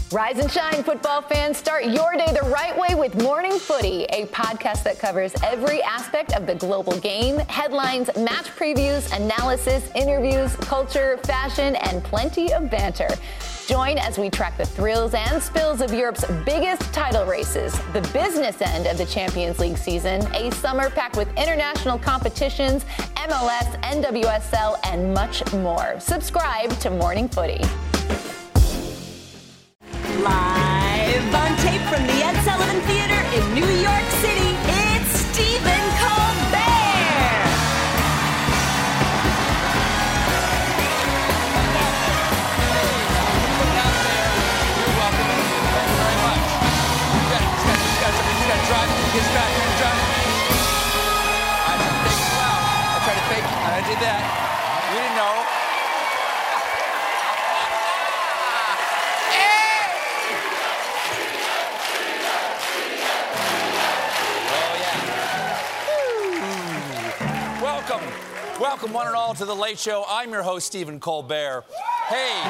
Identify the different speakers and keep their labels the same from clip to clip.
Speaker 1: Rise and shine, football fans. Start your day the right way with Morning Footy, a podcast that covers every aspect of the global game, headlines, match previews, analysis, interviews, culture, fashion, and plenty of banter. Join as we track the thrills and spills of Europe's biggest title races, the business end of the Champions League season, a summer packed with international competitions, MLS, NWSL, and much more. Subscribe to Morning Footy.
Speaker 2: Live on tape from the Ed Sullivan Theater in New York City, it's Stephen Colbert.
Speaker 3: You're welcome. Thank you very much. You got to drive. He's driving. I tried to fake it. I did that. You didn't know. Welcome, one and all, to The Late Show. I'm your host, Stephen Colbert. Hey,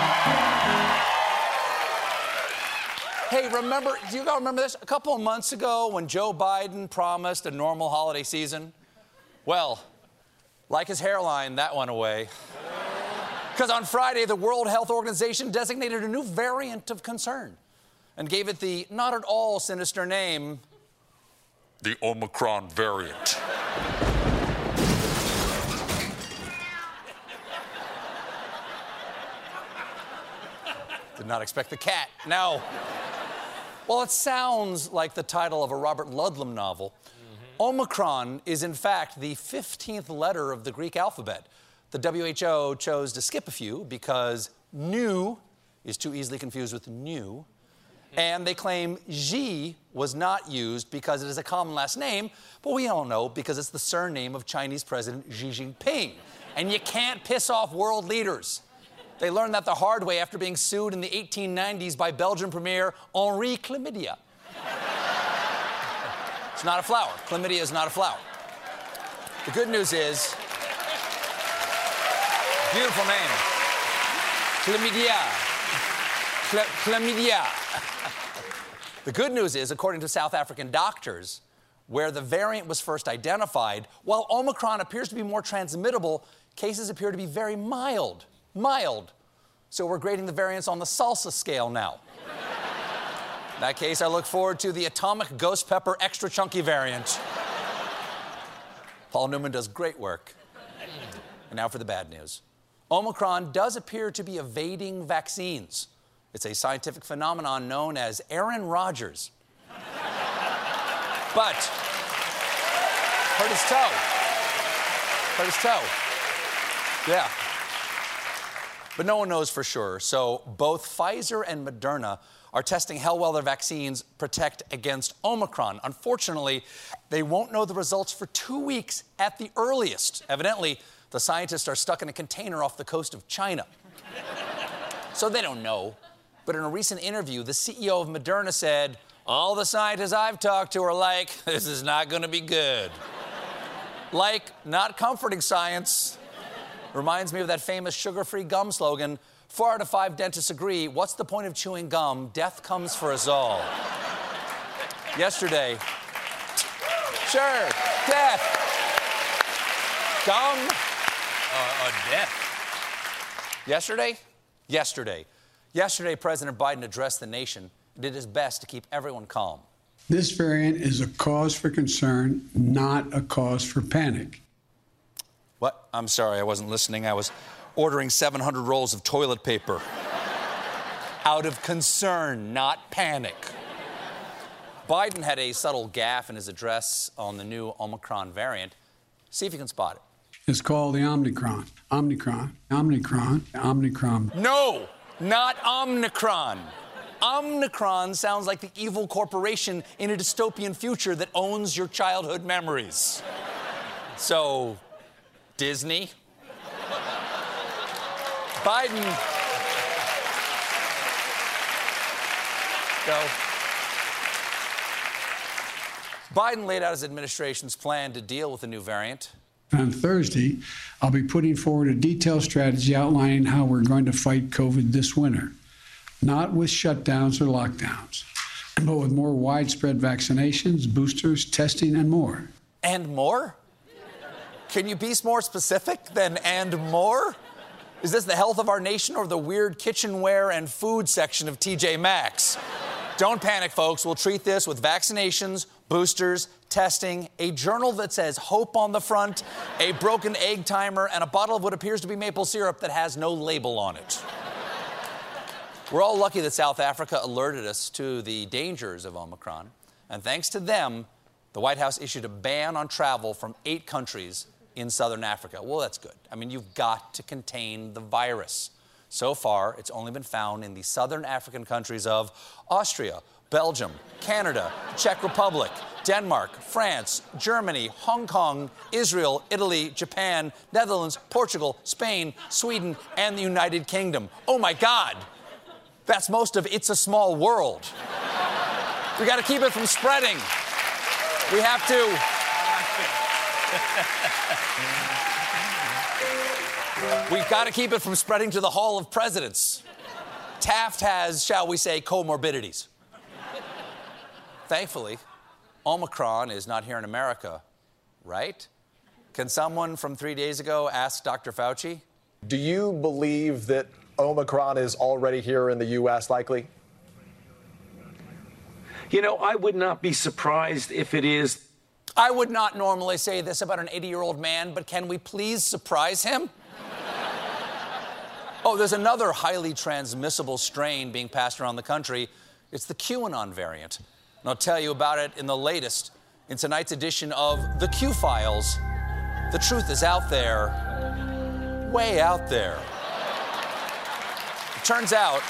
Speaker 3: remember, do you guys remember this? A couple of months ago when Joe Biden promised a normal holiday season? Well, like his hairline, that went away. Because on Friday, the World Health Organization designated a new variant of concern and gave it the not at all sinister name, the Omicron variant. Did not expect the cat. No. Well, it sounds like the title of a Robert Ludlum novel. Omicron is, in fact, the 15th letter of the Greek alphabet. The WHO chose to skip a few because new is too easily confused with new. And they claim Xi was not used because it is a common last name, but we all know because it's the surname of Chinese President Xi Jinping. And you can't piss off world leaders. They learned that the hard way after being sued in the 1890s by Belgian Premier Henri Chlamydia. It's not a flower. Chlamydia is not a flower. The good news is, beautiful name, Chlamydia. Chlamydia. The good news is, according to South African doctors, where the variant was first identified, while Omicron appears to be more transmittable, cases appear to be very mild. So we're grading the variants on the salsa scale now. In that case, I look forward to the atomic ghost pepper extra chunky variant. Paul Newman does great work. And now for the bad news. Omicron does appear to be evading vaccines. It's a scientific phenomenon known as Aaron Rodgers. But hurt his toe. Yeah. But no one knows for sure. So both Pfizer and Moderna are testing how well their vaccines protect against Omicron. Unfortunately, they won't know the results for 2 weeks at the earliest. Evidently, the scientists are stuck in a container off the coast of China. So they don't know. But in a recent interview, the CEO of Moderna said, all the scientists I've talked to are like, this is not going to be good. Like, not comforting science. Reminds me of that famous sugar-free gum slogan. 4 out of 5 dentists agree. What's the point of chewing gum? Death comes for us all. Yesterday. Sure, death. Gum. Death. Yesterday, President Biden addressed the nation and did his best to keep everyone calm.
Speaker 4: This variant is a cause for concern, not a cause for panic.
Speaker 3: What? I'm sorry, I wasn't listening. I was ordering 700 rolls of toilet paper. Out of concern, not panic. Biden had a subtle gaffe in his address on the new Omicron variant. See if you can spot it.
Speaker 4: It's called the Omicron. Omicron.
Speaker 3: No, not Omicron. Omicron sounds like the evil corporation in a dystopian future that owns your childhood memories. So, Disney? Biden. Go. Biden laid out his administration's plan to deal with the new variant.
Speaker 4: On Thursday, I'll be putting forward a detailed strategy outlining how we're going to fight COVID this winter. not with shutdowns or lockdowns, but with more widespread vaccinations, boosters, testing, and more.
Speaker 3: And more? Can you be more specific than and more? Is this the health of our nation or the weird kitchenware and food section of TJ Maxx? Don't panic, folks. We'll treat this with vaccinations, boosters, testing, a journal that says hope on the front, a broken egg timer, and a bottle of what appears to be maple syrup that has no label on it. We're all lucky that South Africa alerted us to the dangers of Omicron. And thanks to them, the White House issued a ban on travel from 8 countries in southern Africa. Well, that's good. I mean, you've got to contain the virus. So far, it's only been found in the southern African countries of Austria, Belgium, Canada, Czech Republic, Denmark, France, Germany, Hong Kong, Israel, Italy, Japan, Netherlands, Portugal, Spain, Sweden, and the United Kingdom. Oh my God! That's most of It's a Small World. We got to keep it from spreading. We have to. We've got to keep it from spreading to the Hall of Presidents. Taft has, shall we say, comorbidities. Thankfully, Omicron is not here in America, right? Can someone from 3 days ago ask Dr. Fauci?
Speaker 5: Do you believe that Omicron is already here in the U.S., likely?
Speaker 6: You know, I would not be surprised if it is.
Speaker 3: I would not normally say this about an 80-year-old man, but can we please surprise him? Oh, there's another highly transmissible strain being passed around the country. It's the QAnon variant. And I'll tell you about it in the latest, in tonight's edition of The Q Files. The truth is out there, way out there. It turns out...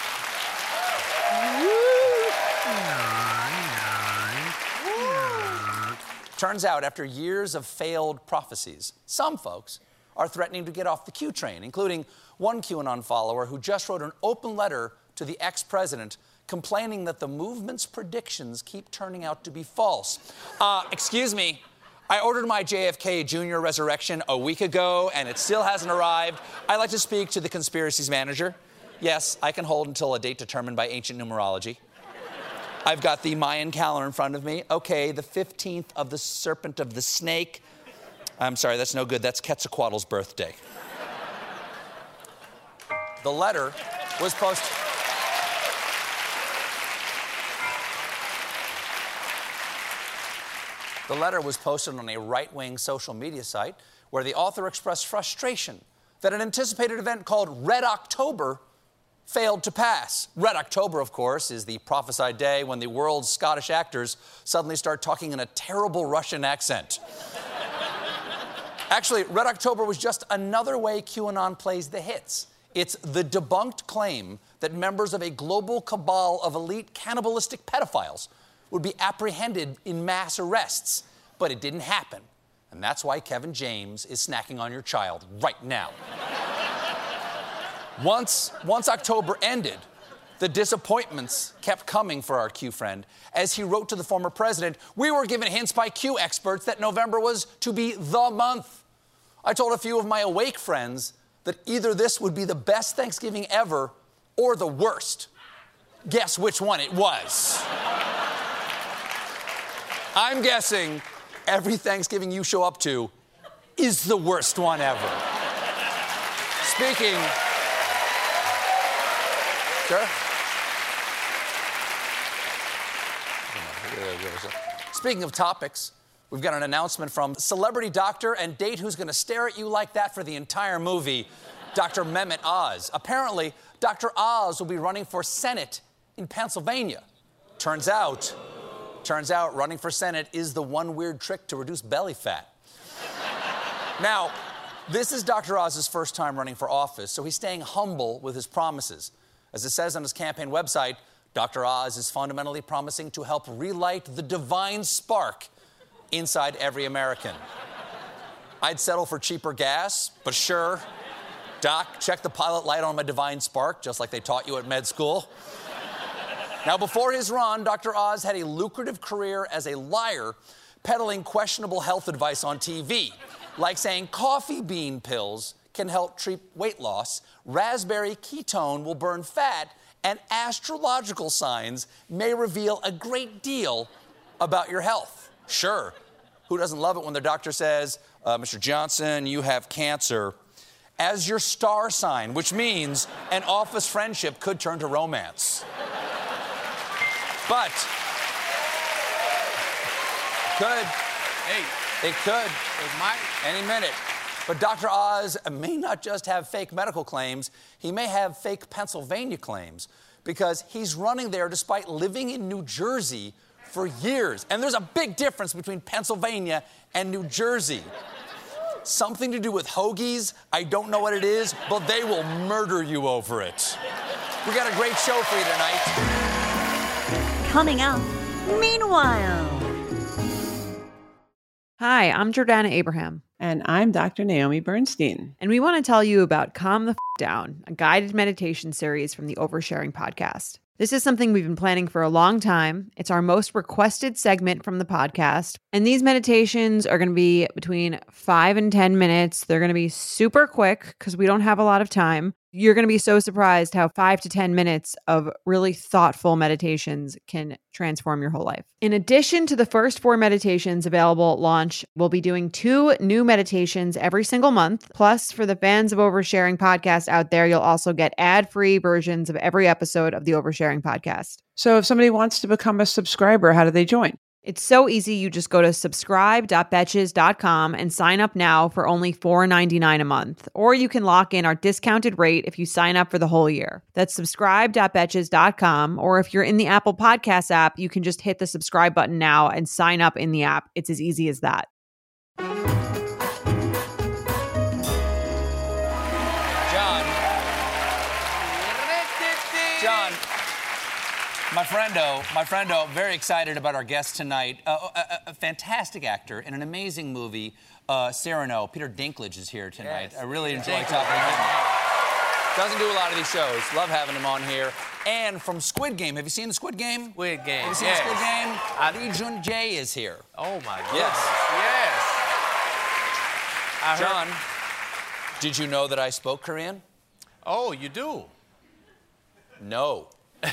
Speaker 3: Turns out, after years of failed prophecies, some folks are threatening to get off the Q train, including one QAnon follower who just wrote an open letter to the ex-president complaining that the movement's predictions keep turning out to be false. Excuse me, I ordered my JFK Jr. resurrection a week ago, and it still hasn't arrived. I'd like to speak to the conspiracies manager. Yes, I can hold until a date determined by ancient numerology. I've got the Mayan calendar in front of me. Okay, the 15th of the serpent of the snake. I'm sorry, that's no good. That's Quetzalcoatl's birthday. The letter was posted... The letter was posted on a right-wing social media site where the author expressed frustration that an anticipated event called Red October failed to pass. Red October, of course, is the prophesied day when the world's Scottish actors suddenly start talking in a terrible Russian accent. Actually, Red October was just another way QAnon plays the hits. It's the debunked claim that members of a global cabal of elite cannibalistic pedophiles would be apprehended in mass arrests. But it didn't happen. And that's why Kevin James is snacking on your child right now. Once October ended, the disappointments kept coming for our Q friend. As he wrote to the former president, we were given hints by Q experts that November was to be the month. I told a few of my awake friends that either this would be the best Thanksgiving ever or the worst. Guess which one it was. I'm guessing every Thanksgiving you show up to is the worst one ever. Speaking... Sure. Speaking of topics, we've got an announcement from celebrity doctor and date who's going to stare at you like that for the entire movie, Dr. Mehmet Oz. Apparently, Dr. Oz will be running for Senate in Pennsylvania. Turns out, running for Senate is the one weird trick to reduce belly fat. Now, this is Dr. Oz's first time running for office, so he's staying humble with his promises. As it says on his campaign website, Dr. Oz is fundamentally promising to help relight the divine spark inside every American. I'd settle for cheaper gas, but sure. Doc, check the pilot light on my divine spark, just like they taught you at med school. Now, before his run, Dr. Oz had a lucrative career as a liar, peddling questionable health advice on TV, like saying coffee bean pills can help treat weight loss, raspberry ketone will burn fat, and astrological signs may reveal a great deal about your health. Sure, who doesn't love it when their doctor says, Mr. Johnson, you have cancer, as your star sign, which means an office friendship could turn to romance. But it could. It might. Any minute. But Dr. Oz may not just have fake medical claims, he may have fake Pennsylvania claims, because he's running there despite living in New Jersey for years. And there's a big difference between Pennsylvania and New Jersey. Something to do with hoagies. I don't know what it is, but they will murder you over it. We got a great show for you tonight.
Speaker 2: Coming up, meanwhile.
Speaker 7: Hi, I'm Jordana Abraham.
Speaker 8: And I'm Dr. Naomi Bernstein.
Speaker 7: And we want to tell you about Calm the Down, a guided meditation series from the Oversharing podcast. This is something we've been planning for a long time. It's our most requested segment from the podcast. And these meditations are going to be between 5 and 10 minutes. They're going to be super quick because we don't have a lot of time. You're going to be so surprised how 5 to 10 minutes of really thoughtful meditations can transform your whole life. In addition to the first 4 meditations available at launch, we'll be doing 2 new meditations every single month. Plus, for the fans of Oversharing podcast out there, you'll also get ad-free versions of every episode of the Oversharing podcast.
Speaker 8: So if somebody wants to become a subscriber, how do they join?
Speaker 7: It's so easy. You just go to subscribe.betches.com and sign up now for only $4.99 a month. Or you can lock in our discounted rate if you sign up for the whole year. That's subscribe.betches.com. Or if you're in the Apple Podcasts app, you can just hit the subscribe button now and sign up in the app. It's as easy as that.
Speaker 3: John, my friendo, very excited about our guest tonight. A fantastic actor in an amazing movie, Cyrano. Peter Dinklage is here tonight. Yes. I really enjoy talking to him. Doesn't do a lot of these shows. Love having him on here. And from Squid Game. Have you seen the Squid Game?
Speaker 9: Squid Game.
Speaker 3: Have you seen Squid Game? Lee Jun-jae is here.
Speaker 9: Oh, my goodness. Yes.
Speaker 3: John, did you know that I spoke Korean?
Speaker 9: Oh, you do?
Speaker 3: No.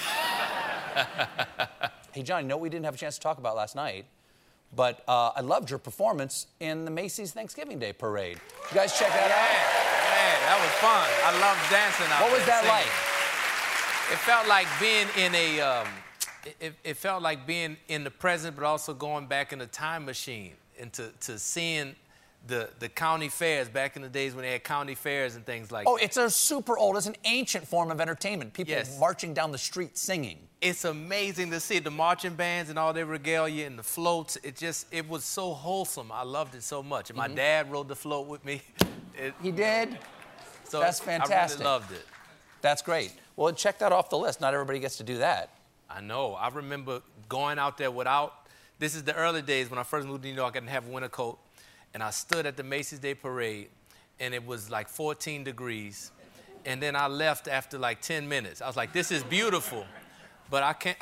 Speaker 3: Hey, John, you know what we didn't have a chance to talk about last night? But I loved your performance in the Macy's Thanksgiving Day Parade. Did you guys check that out?
Speaker 9: Yeah, that was fun. I loved dancing out there.
Speaker 3: What was that like?
Speaker 9: It felt like being in a... It felt like being in the present, but also going back in a time machine and to seeing the county fairs back in the days when they had county fairs and things like that.
Speaker 3: Oh, it's a super old, it's an ancient form of entertainment. People marching down the street singing.
Speaker 9: It's amazing to see the marching bands and all their regalia and the floats. It was so wholesome. I loved it so much. And my dad rode the float with me.
Speaker 3: He did?
Speaker 9: So
Speaker 3: that's fantastic.
Speaker 9: I really loved it.
Speaker 3: That's great. Well, check that off the list. Not everybody gets to do that.
Speaker 9: I know. I remember going out there without... This is the early days when I first moved to New York. I didn't have a winter coat. And I stood at the Macy's Day Parade, and it was like 14 degrees. And then I left after like 10 minutes. I was like, this is beautiful, but I can't...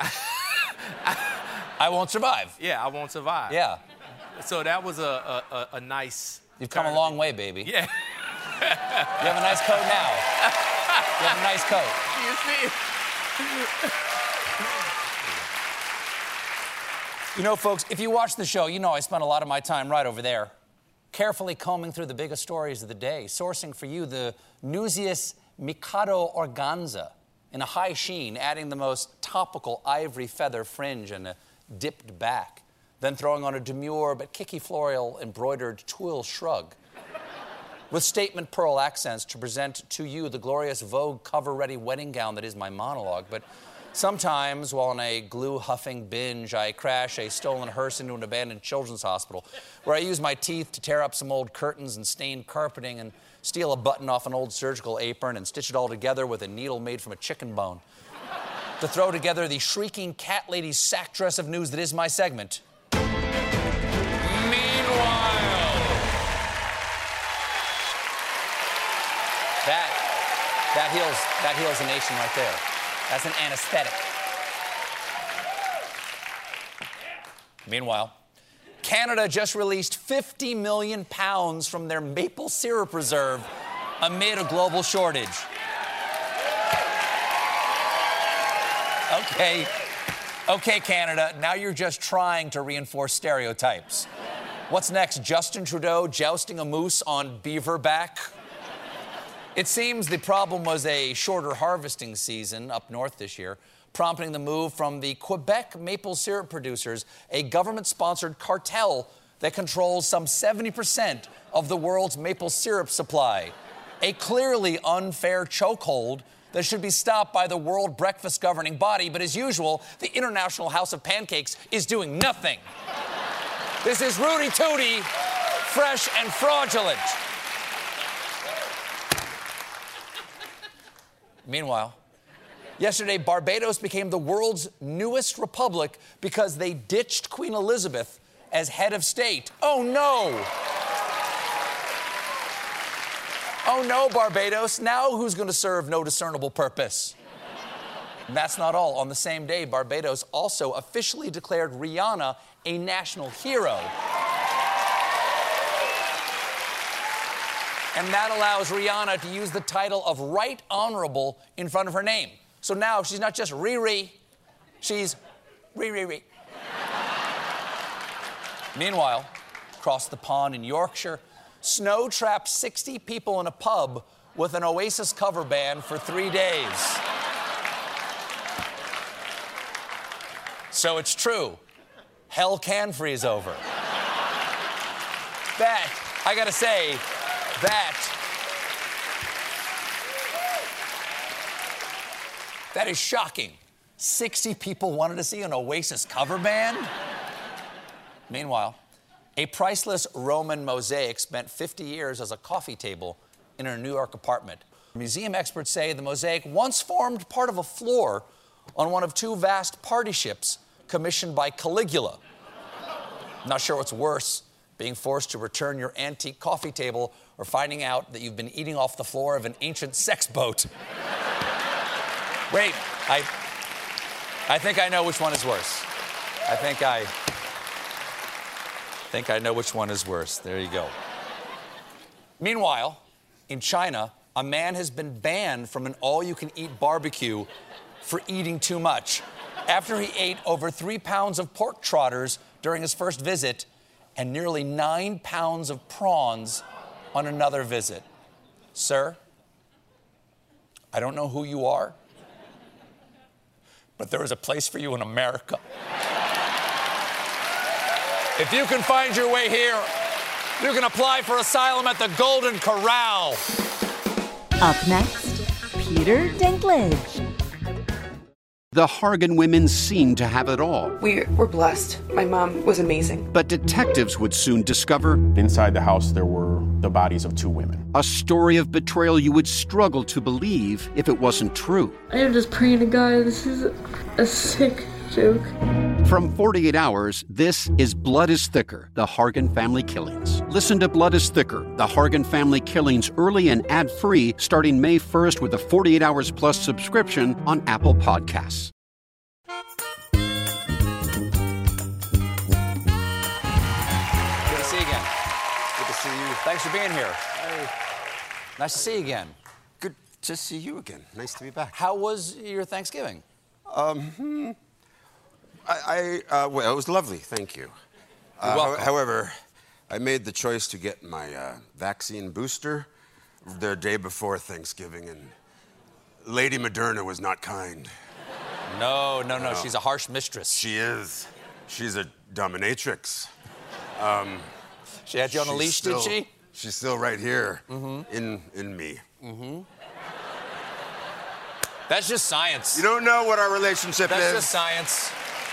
Speaker 3: I won't survive.
Speaker 9: Yeah, I won't survive.
Speaker 3: Yeah.
Speaker 9: So that was a nice...
Speaker 3: You've come a long way, baby.
Speaker 9: Yeah.
Speaker 3: You have a nice coat now. You have a nice coat.
Speaker 9: You see?
Speaker 3: You know, folks, if you watch the show, you know I spent a lot of my time right over there, carefully combing through the biggest stories of the day, sourcing for you the newsiest Mikado organza in a high sheen, adding the most topical ivory feather fringe and a dipped back, then throwing on a demure but kicky floral embroidered twill shrug, with statement pearl accents to present to you the glorious Vogue cover-ready wedding gown that is my monologue. But sometimes, while on a glue-huffing binge, I crash a stolen hearse into an abandoned children's hospital, where I use my teeth to tear up some old curtains and stained carpeting and steal a button off an old surgical apron and stitch it all together with a needle made from a chicken bone, to throw together the shrieking cat lady's sack dress of news that is my segment. Meanwhile. That heals a nation right there. That's an anesthetic. Meanwhile, Canada just released 50 million pounds from their maple syrup reserve amid a global shortage. Okay, Canada, now you're just trying to reinforce stereotypes. What's next, Justin Trudeau jousting a moose on beaverback? It seems the problem was a shorter harvesting season up north this year, prompting the move from the Quebec maple syrup producers, a government-sponsored cartel that controls some 70% of the world's maple syrup supply. A clearly unfair chokehold that should be stopped by the World Breakfast Governing Body, but as usual, the International House of Pancakes is doing nothing. This is Rudy Tooty, fresh and fraudulent. Meanwhile, yesterday, Barbados became the world's newest republic because they ditched Queen Elizabeth as head of state. Oh, no. Oh, no, Barbados. Now who's going to serve no discernible purpose? And that's not all. On the same day, Barbados also officially declared Rihanna a national hero. And that allows Rihanna to use the title of Right Honorable in front of her name. So now she's not just Riri, she's Riri. Meanwhile, across the pond in Yorkshire, snow trapped 60 people in a pub with an Oasis cover band for 3 days. So it's true. Hell can freeze over. That, I gotta say, that is shocking. 60 people wanted to see an Oasis cover band? Meanwhile, a priceless Roman mosaic spent 50 years as a coffee table in a New York apartment. Museum experts say the mosaic once formed part of a floor on one of 2 vast party ships commissioned by Caligula. I'm not sure what's worse, being forced to return your antique coffee table or finding out that you've been eating off the floor of an ancient sex boat. Wait, I think I know which one is worse. I think I know which one is worse. There you go. Meanwhile, in China, a man has been banned from an all-you-can-eat barbecue for eating too much after he ate over 3 pounds of pork trotters during his first visit and nearly 9 pounds of prawns on another visit. Sir, I don't know who you are, but there is a place for you in America. If you can find your way here, you can apply for asylum at the Golden Corral.
Speaker 2: Up next, Peter Dinklage.
Speaker 10: The Hargan women seemed to have it all.
Speaker 11: We're blessed. My mom was amazing.
Speaker 10: But detectives would soon discover...
Speaker 12: Inside the house, there were the bodies of 2 women.
Speaker 10: A story of betrayal you would struggle to believe if it wasn't true.
Speaker 13: I am just praying to God, this is a sick joke.
Speaker 10: From 48 Hours, this is Blood is Thicker, The Hargan Family Killings. Listen to Blood is Thicker, The Hargan Family Killings early and ad-free starting May 1st with a 48 Hours Plus subscription on Apple Podcasts.
Speaker 3: Good to see you again. Good to see you. Thanks for being here. Hey. Nice to see you again.
Speaker 14: Good to see you again. Nice to be back.
Speaker 3: How was your Thanksgiving?
Speaker 14: Well, it was lovely, thank you.
Speaker 3: You're welcome.
Speaker 14: However, I made the choice to get my vaccine booster the day before Thanksgiving, and Lady Moderna was not kind.
Speaker 3: No. She's a harsh mistress.
Speaker 14: She is. She's a dominatrix.
Speaker 3: She had you on a leash, did she?
Speaker 14: She's still right here in me.
Speaker 3: Mm-hmm. That's just science.
Speaker 14: You don't know what our relationship is.
Speaker 3: That's just science.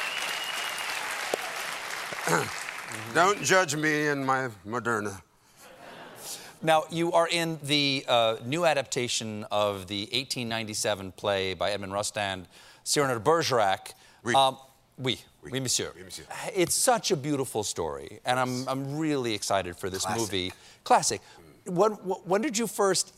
Speaker 14: Don't judge me and my Moderna.
Speaker 3: Now, you are in the new adaptation of the 1897 play by Edmond Rostand, Cyrano de Bergerac. Oui, monsieur. Oui, monsieur. It's such a beautiful story, and I'm really excited for this movie. Classic. When did you first...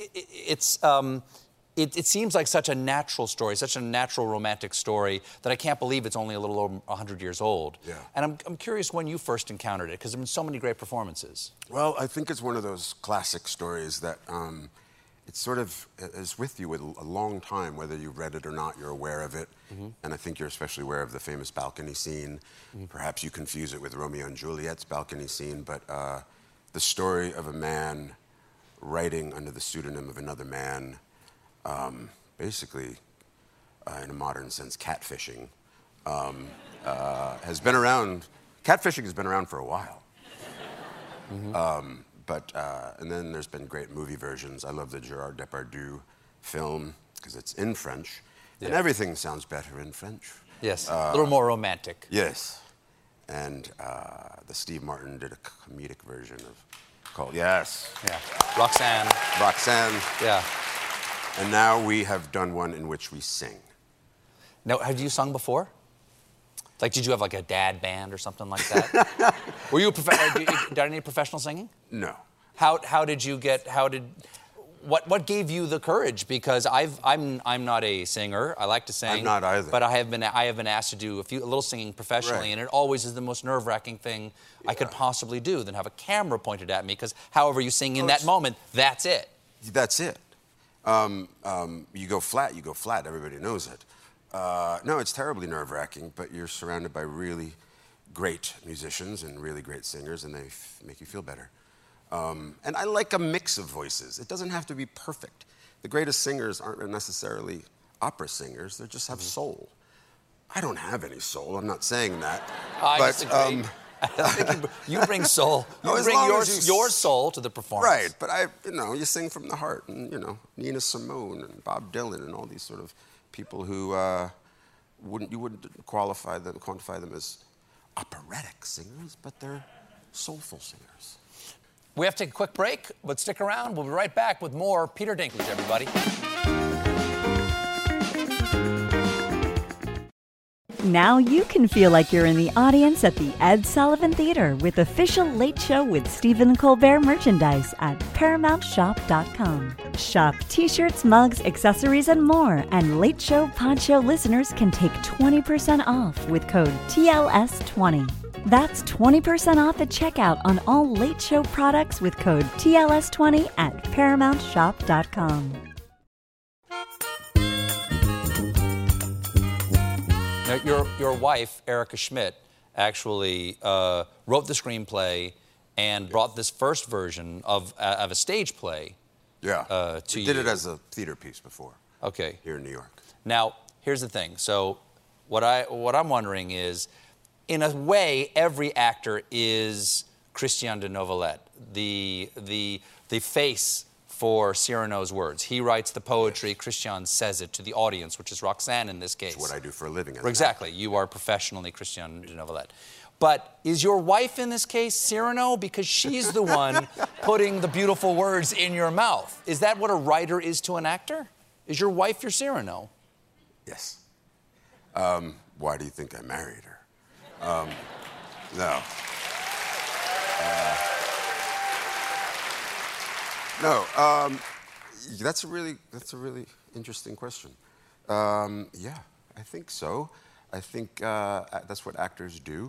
Speaker 3: It seems like such a natural story, such a natural romantic story that I can't believe it's only a little over 100 years old.
Speaker 14: Yeah.
Speaker 3: And I'm curious when you first encountered it, because there have been so many great performances.
Speaker 14: Well, I think it's one of those classic stories that It's sort of is with you a long time, whether you've read it or not, you're aware of it. And I think you're especially aware of the famous balcony scene. Perhaps you confuse it with Romeo and Juliet's balcony scene, but the story of a man writing under the pseudonym of another man, basically, in a modern sense, catfishing, has been around. Catfishing has been around for a while. And then there's been great movie versions. I love the Gerard Depardieu film because it's in French, and everything sounds better in French.
Speaker 3: Yes, a little more romantic.
Speaker 14: Yes, and the Steve Martin did a comedic version called Roxanne. Roxanne.
Speaker 3: Yeah.
Speaker 14: And now we have done one in which we sing.
Speaker 3: Now, have you sung before? Like, did you have like a dad band or something like that? Were you did any professional singing?
Speaker 14: No.
Speaker 3: How did you get? What gave you the courage? Because I'm not a singer. I like to sing.
Speaker 14: I'm not either.
Speaker 3: But I have been asked to do a little singing professionally, and it always is the most nerve-wracking thing I could possibly do than have a camera pointed at me. Because however you sing in that moment, that's it.
Speaker 14: That's it. You go flat. You go flat. Everybody knows it. No, it's terribly nerve-wracking, but you're surrounded by really great musicians and really great singers, and they make you feel better. And I like a mix of voices. It doesn't have to be perfect. The greatest singers aren't necessarily opera singers. They just have soul. I don't have any soul. I'm not saying that.
Speaker 3: I disagree. I think you bring soul. You bring your soul to the performance.
Speaker 14: Right, but you sing from the heart, and Nina Simone and Bob Dylan and all these sort of people who you wouldn't quantify them as operatic singers, but they're soulful singers.
Speaker 3: We have to take a quick break, but stick around. We'll be right back with more Peter Dinklage, everybody.
Speaker 2: Now you can feel like you're in the audience at the Ed Sullivan Theater with official Late Show with Stephen Colbert merchandise at ParamountShop.com. Shop t-shirts, mugs, accessories, and more. And Late Show Pod Show listeners can take 20% off with code TLS20. That's 20% off at checkout on all Late Show products with code TLS20 at ParamountShop.com.
Speaker 3: Now, your wife, Erica Schmidt, actually wrote the screenplay and brought this first version of a stage play.
Speaker 14: Yeah,
Speaker 3: to
Speaker 14: we did it as a theater piece before.
Speaker 3: Okay.
Speaker 14: Here in New York.
Speaker 3: Now, here's the thing. So, what I'm wondering is, in a way, every actor is Christian de Novelet, the face for Cyrano's words. He writes the poetry, Christian says it to the audience, which is Roxanne in this case.
Speaker 14: It's what I do for a living.
Speaker 3: Exactly. You are professionally Christian de Novelet. But is your wife in this case Cyrano? Because she's the one putting the beautiful words in your mouth. Is that what a writer is to an actor? Is your wife your Cyrano?
Speaker 14: Yes. Why do you think I married her? No. That's a really interesting question. Yeah, I think so. I think that's what actors do.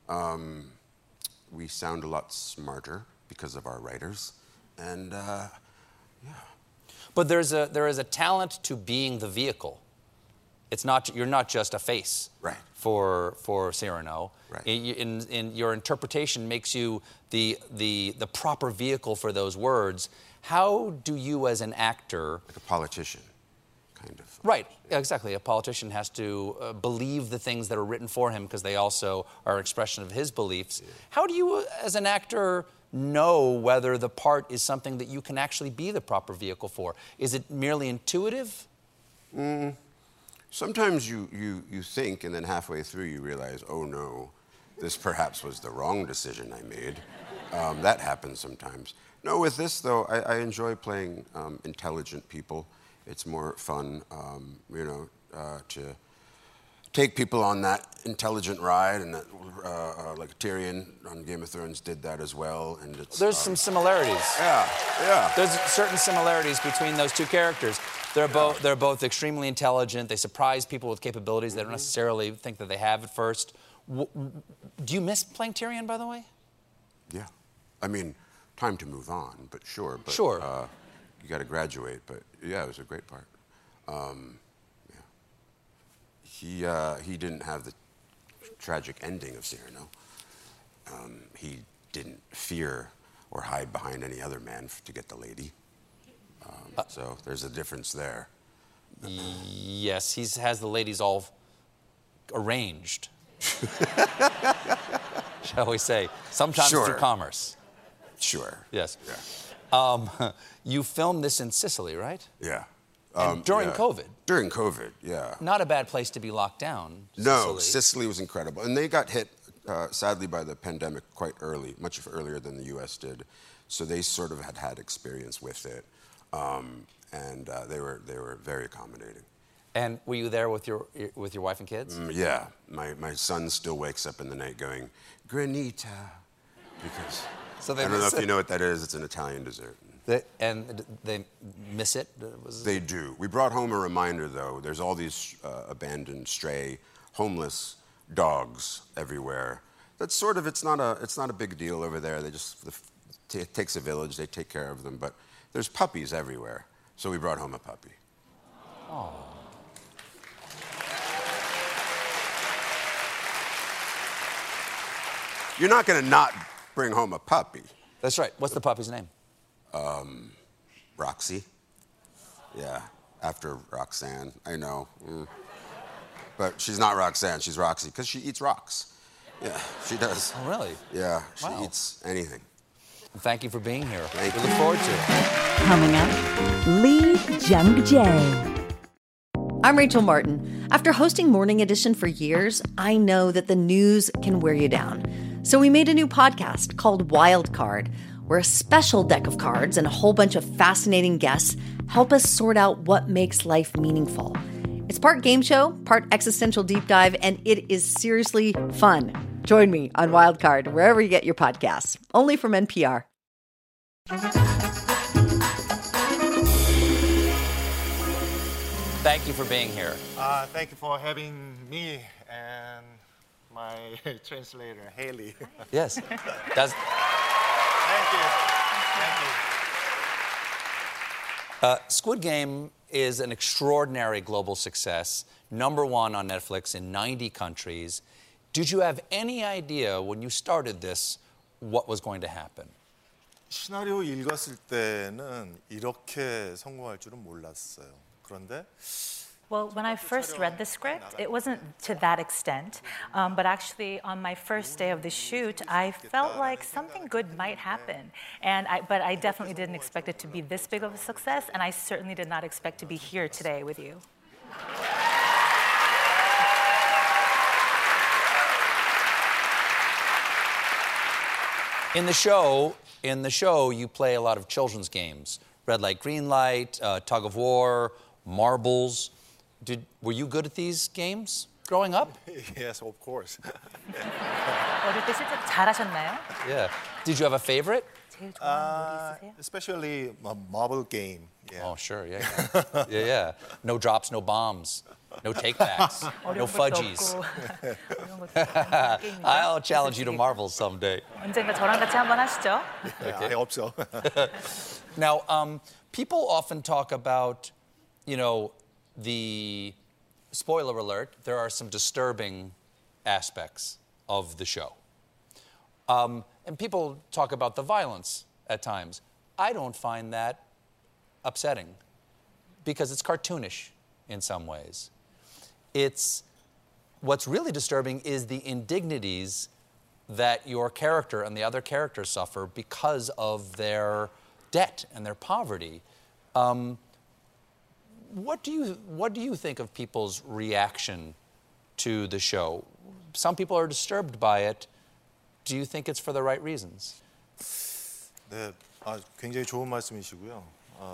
Speaker 14: We sound a lot smarter because of our writers, and yeah.
Speaker 3: But there is a talent to being the vehicle. You're not just a face.
Speaker 14: Right.
Speaker 3: For Cyrano.
Speaker 14: Right.
Speaker 3: In your interpretation makes you the proper vehicle for those words. How do you, as an actor,
Speaker 14: like a politician, kind of.
Speaker 3: Right. Exactly. A politician has to believe the things that are written for him because they also are an expression of his beliefs. Yeah. How do you, as an actor, know whether the part is something that you can actually be the proper vehicle for? Is it merely intuitive?
Speaker 14: Sometimes you think, and then halfway through you realize, oh no, this perhaps was the wrong decision I made. That happens sometimes. No, with this though, I enjoy playing intelligent people. It's more fun, to take people on that intelligent ride, and that, like Tyrion on Game of Thrones did that as well. And
Speaker 3: there's some similarities.
Speaker 14: Yeah.
Speaker 3: There's certain similarities between those two characters. They're both extremely intelligent. They surprise people with capabilities they don't necessarily think that they have at first. Do you miss playing Tyrion, by the way?
Speaker 14: Yeah. I mean, time to move on, but sure. But,
Speaker 3: sure.
Speaker 14: gotta graduate. But yeah, it was a great part. He didn't have the tragic ending of Cyrano. He didn't fear or hide behind any other man to get the lady. So there's a difference there.
Speaker 3: Yes, he has the ladies all arranged. Shall we say? Sometimes through commerce.
Speaker 14: Sure.
Speaker 3: Yes.
Speaker 14: Yeah.
Speaker 3: You filmed this in Sicily, right?
Speaker 14: Yeah.
Speaker 3: And during COVID.
Speaker 14: During COVID, yeah.
Speaker 3: Not a bad place to be locked down.
Speaker 14: No, Sicily was incredible. And they got hit, sadly, by the pandemic quite early, much earlier than the U.S. did. So they sort of had experience with it. And they were very accommodating.
Speaker 3: And were you there with your wife and kids?
Speaker 14: Yeah. My son still wakes up in the night going, Granita. Because I don't know if you know what that is. It's an Italian dessert.
Speaker 3: And they miss it?
Speaker 14: They do. We brought home a reminder, though. There's all these abandoned, stray, homeless dogs everywhere. That's sort of, it's not a big deal over there. They just, it takes a village. They take care of them. But there's puppies everywhere. So we brought home a puppy.
Speaker 3: Oh.
Speaker 14: You're not going to not bring home a puppy.
Speaker 3: That's right. What's the puppy's name?
Speaker 14: Roxy. Yeah, after Roxanne. I know. But she's not Roxanne. She's Roxy because she eats rocks. Yeah, she does.
Speaker 3: Oh, really?
Speaker 14: Yeah, she eats anything.
Speaker 3: Thank you for being here.
Speaker 14: Thank you.
Speaker 3: We look forward to it.
Speaker 2: Coming up, Lee Jung-jae.
Speaker 15: I'm Rachel Martin. After hosting Morning Edition for years, I know that the news can wear you down. So we made a new podcast called Wild Card, where a special deck of cards and a whole bunch of fascinating guests help us sort out what makes life meaningful. It's part game show, part existential deep dive, and it is seriously fun. Join me on Wild Card, wherever you get your podcasts, only from NPR.
Speaker 3: Thank you for being here.
Speaker 16: Thank you for having me and my translator, Haley.
Speaker 3: Yes.
Speaker 16: Thank you. Thank you.
Speaker 3: Squid Game is an extraordinary global success, #1 on Netflix in 90 countries. Did you have any idea when you started this what was going to happen?
Speaker 16: 시나리오 읽었을 때는 이렇게 성공할 줄은 몰랐어요. 그런데
Speaker 17: Well, when I first read the script, it wasn't to that extent. But actually, on my first day of the shoot, I felt like something good might happen. But I definitely didn't expect it to be this big of a success, and I certainly did not expect to be here today with you.
Speaker 3: In the show, you play a lot of children's games: red light, green light, tug of war, marbles. Were you good at these games growing up?
Speaker 16: Yes, of course.
Speaker 17: 어릴 때 실제 잘하셨나요?
Speaker 3: Yeah. Did you have a favorite?
Speaker 17: 제일 좋아하는 놀이 있으세요?
Speaker 16: Especially a marble game. Yeah.
Speaker 3: Oh, sure, yeah. No drops, no bombs, no takebacks, no fudgies. I'll challenge you to marbles someday.
Speaker 17: 언젠가 저랑 같이 한번 하시죠.
Speaker 16: I hope so.
Speaker 3: Now, people often talk about, the spoiler alert, there are some disturbing aspects of the show. And people talk about the violence at times. I don't find that upsetting because it's cartoonish in some ways. What's really disturbing is the indignities that your character and the other characters suffer because of their debt and their poverty. What do you think of people's reaction to the show? Some people are disturbed by it. Do you think it's for the right reasons?
Speaker 16: 네, 굉장히 좋은 말씀이시고요.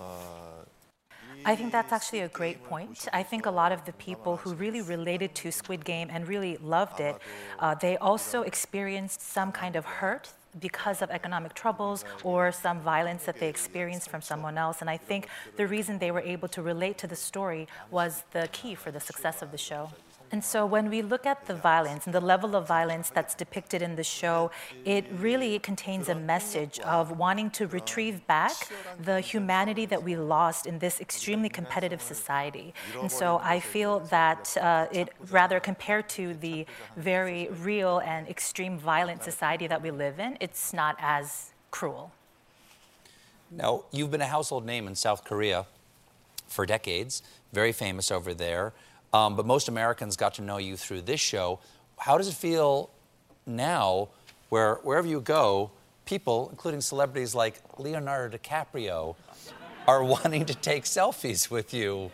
Speaker 17: I think that's actually a great point. I think a lot of the people who really related to Squid Game and really loved it, they also experienced some kind of hurt because of economic troubles or some violence that they experienced from someone else. And I think the reason they were able to relate to the story was the key for the success of the show. And so when we look at the violence and the level of violence that's depicted in the show, it really contains a message of wanting to retrieve back the humanity that we lost in this extremely competitive society. And so I feel that it rather compared to the very real and extreme violent society that we live in, it's not as cruel.
Speaker 3: Now, you've been a household name in South Korea for decades, very famous over there. But most Americans got to know you through this show. How does it feel now where wherever you go, people, including celebrities like Leonardo DiCaprio, are wanting to take selfies with you?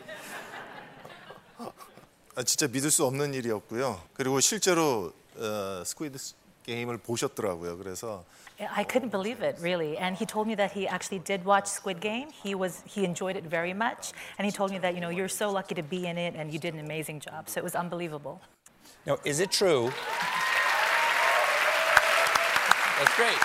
Speaker 18: 진짜 믿을 수 없는 일이었고요. 그리고 실제로 스퀴드 게임을 보셨더라고요. 그래서
Speaker 17: I couldn't believe it, really. And he told me that he actually did watch Squid Game. He enjoyed it very much. And he told me that, you're so lucky to be in it and you did an amazing job. So it was unbelievable.
Speaker 3: Now, is it true? That's great.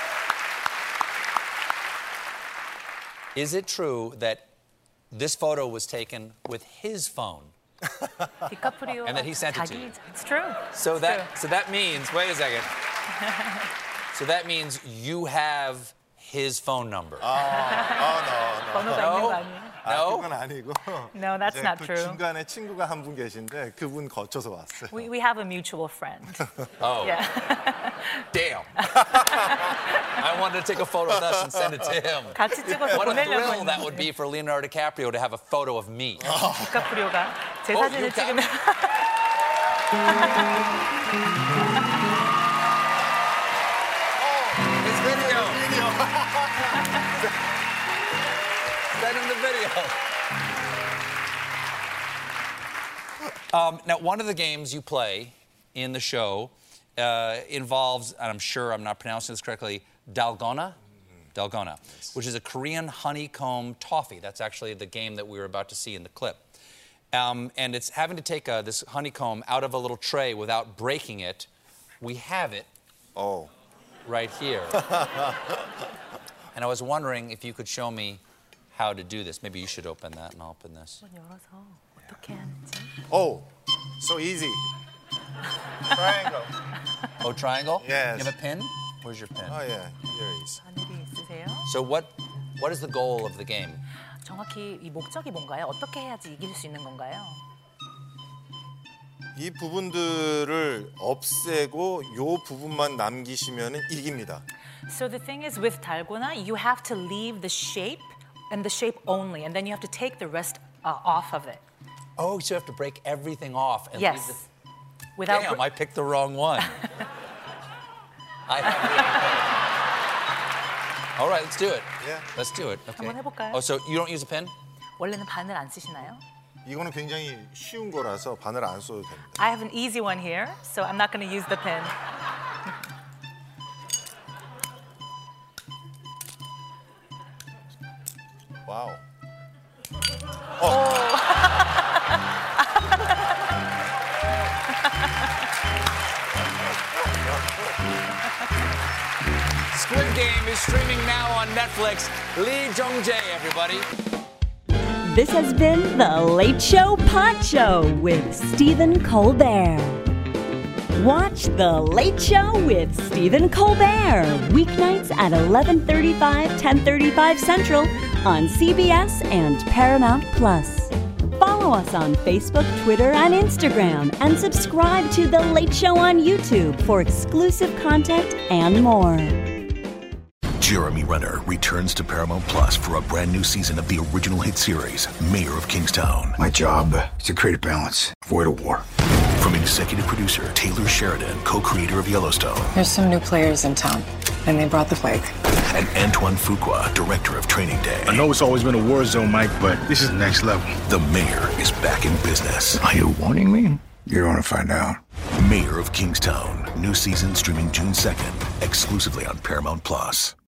Speaker 3: Is it true that this photo was taken with his phone? And that he sent it to you?
Speaker 17: It's true.
Speaker 3: So that means, wait a second. So that means you have his phone number.
Speaker 18: no. 그건 아니고.
Speaker 17: No, that's not
Speaker 18: 그
Speaker 17: true.
Speaker 18: 중간에 친구가 한 분 계신데 그분 거쳐서 왔어요.
Speaker 17: We have a mutual friend.
Speaker 3: Oh.
Speaker 17: Yeah.
Speaker 3: Damn. I wanted to take a photo of us and send it to him.
Speaker 17: 같이 찍어서
Speaker 3: What a
Speaker 17: 보내려고
Speaker 3: thrill that would be for Leonardo DiCaprio to have a photo of me.
Speaker 17: 디카프리오가 제 사진을 찍으면
Speaker 3: Send him the video. Now, one of the games you play in the show involves, and I'm sure I'm not pronouncing this correctly, Dalgona, which is a Korean honeycomb toffee. That's actually the game that we were about to see in the clip. And it's having to take this honeycomb out of a little tray without breaking it. We have it right here. And I was wondering if you could show me how to do this. Maybe you should open that and I'll open this.
Speaker 18: Oh, so easy. Triangle.
Speaker 3: Oh, triangle?
Speaker 18: Yes.
Speaker 3: You have a pin? Where's your pin?
Speaker 18: Oh, yeah. Here it is.
Speaker 3: So what is the goal of the game?
Speaker 17: 정확히 이 목적이 뭔가요? 어떻게 해야지 이길 수 있는 건가요?
Speaker 18: 이 부분들을 없애고 요 부분만 남기시면 이깁니다.
Speaker 17: So the thing is with 달고나, you have to leave the shape and the shape only, and then you have to take the rest off of it.
Speaker 3: Oh, so you have to break everything off and
Speaker 17: Yes.
Speaker 3: leave the...
Speaker 17: Without
Speaker 3: Damn, I picked the wrong one. All right, let's do it.
Speaker 18: Yeah.
Speaker 3: Let's do it. Okay.
Speaker 17: 한번 해볼까요?
Speaker 3: Oh, so you don't use a pen?
Speaker 17: 원래는 바늘 안 쓰시나요?
Speaker 18: 이거는 굉장히 쉬운 거라서 바늘 안 써도 됩니다.
Speaker 17: I have an easy one here, so I'm not going to use the pen.
Speaker 18: 와우.
Speaker 3: Squid Game is streaming now on Netflix. Lee Jung-jae, everybody.
Speaker 2: This has been The Late Show Pod Show with Stephen Colbert. Watch The Late Show with Stephen Colbert weeknights at 11:35, 10:35 Central on CBS and Paramount Plus. Follow us on Facebook, Twitter, and Instagram, and subscribe to The Late Show on YouTube for exclusive content and more.
Speaker 19: Jeremy Renner returns to Paramount Plus for a brand new season of the original hit series, Mayor of Kingstown.
Speaker 20: My job is to create a balance, avoid a war.
Speaker 19: From executive producer Taylor Sheridan, co-creator of Yellowstone.
Speaker 21: There's some new players in town, and they brought the plague.
Speaker 19: And Antoine Fuqua, director of Training Day.
Speaker 20: I know it's always been a war zone, Mike, but this is next level.
Speaker 19: The Mayor is back in business.
Speaker 20: Are you warning me? You're going to find out.
Speaker 19: Mayor of Kingstown. New season streaming June 2nd, exclusively on Paramount Plus.